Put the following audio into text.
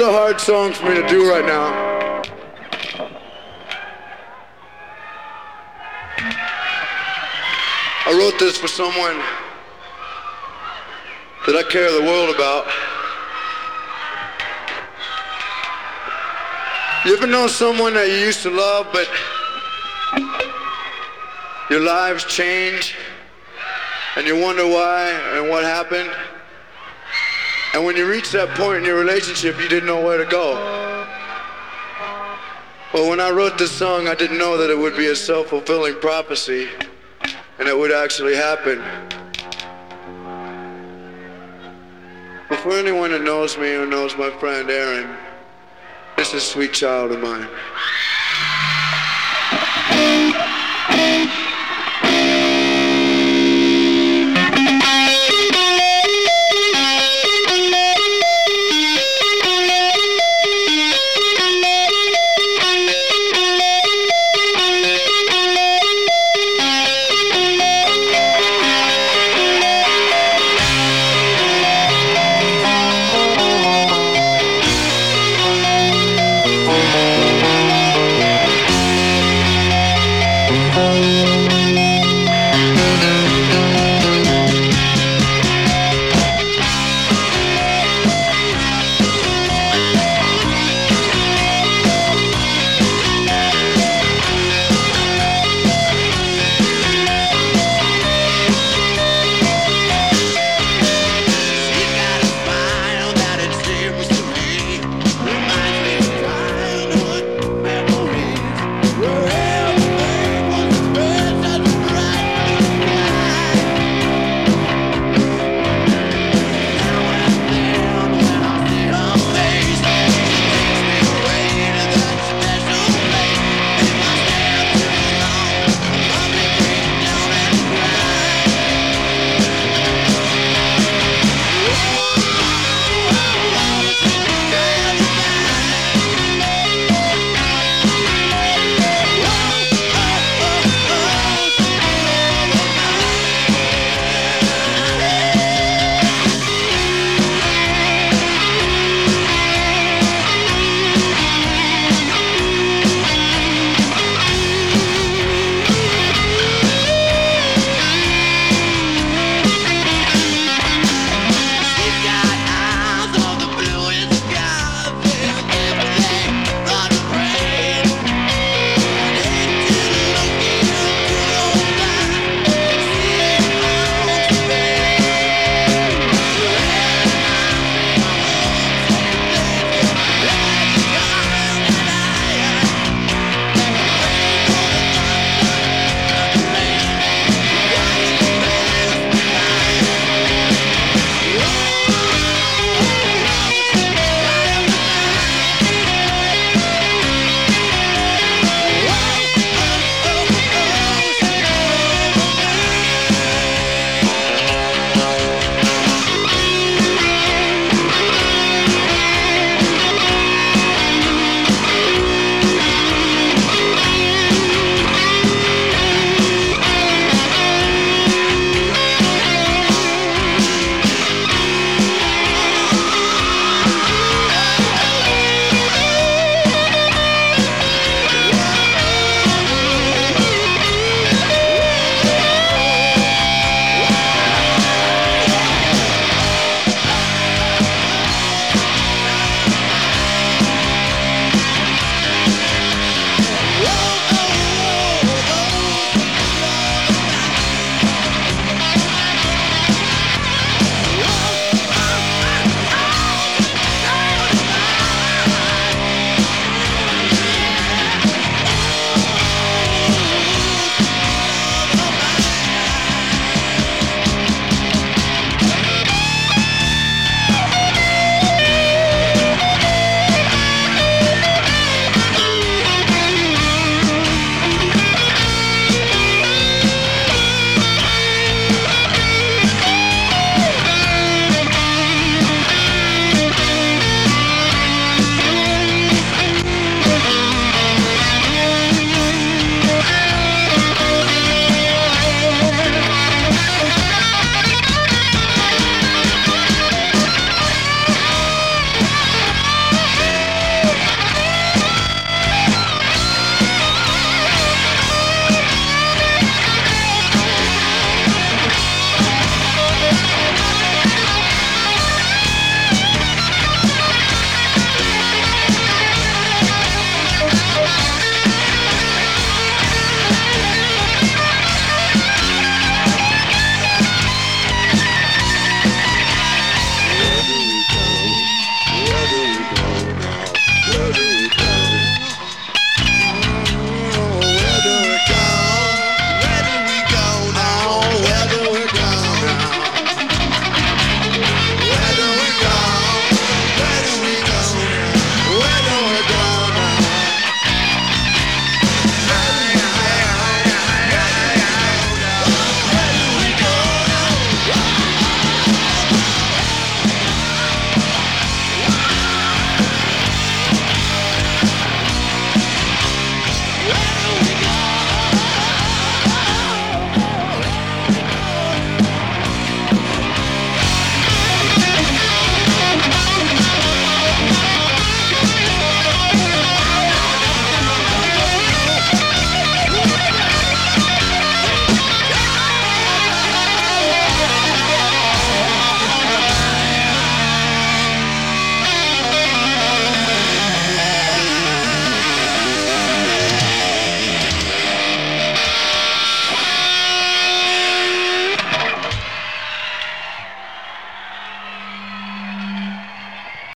a hard song for me to do right now. I wrote this for someone that I care the world about. You ever know someone that you used to love, but your lives change, and you wonder why and what happened? And when you reach that point in your relationship, you didn't know where to go. Well, when I wrote this song, I didn't know that it would be a self-fulfilling prophecy, and it would actually happen. But for anyone that knows me or knows my friend Aaron, this is Sweet Child of Mine.